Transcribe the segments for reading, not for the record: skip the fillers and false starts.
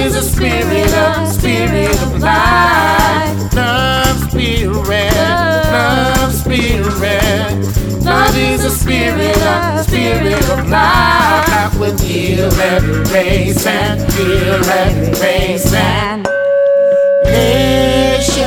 is a spirit of life. Love spirit, love spirit. Love is a spirit of life that will heal every race and heal every race and nation.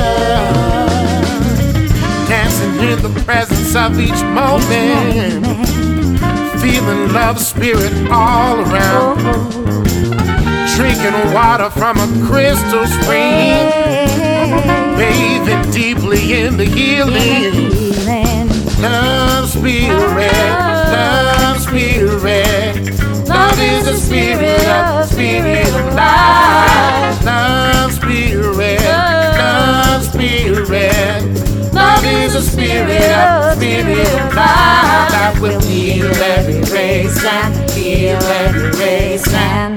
Dancing in the presence of each moment, feeling love spirit all around. Drinking water from a crystal spring, bathing deeply in the healing. Love spirit, love spirit. Love is a spirit of life. Love spirit, love spirit. Love is a spirit of life that will heal every race and heal every race and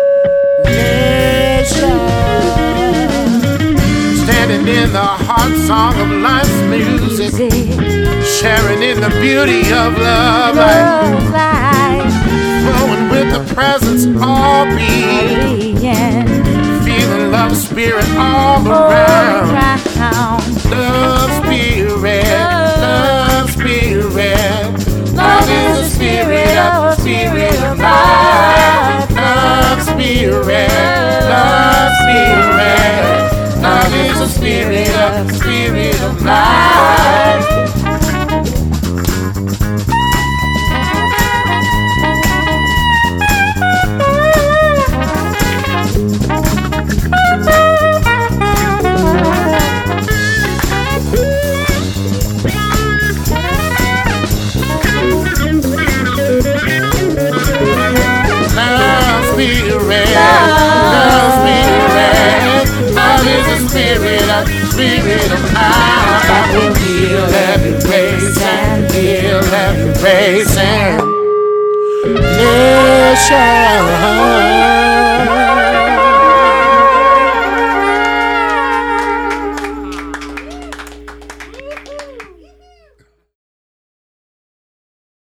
nation. Standing in the heart song of life's music, sharing in the beauty of love life, flowing with the presence all being, feeling love spirit all around. Love spirit, love spirit. Love is a spirit of life. Love spirit, love spirit. Love is a spirit of life. Spirit of life that will heal every race and heal every race and nation.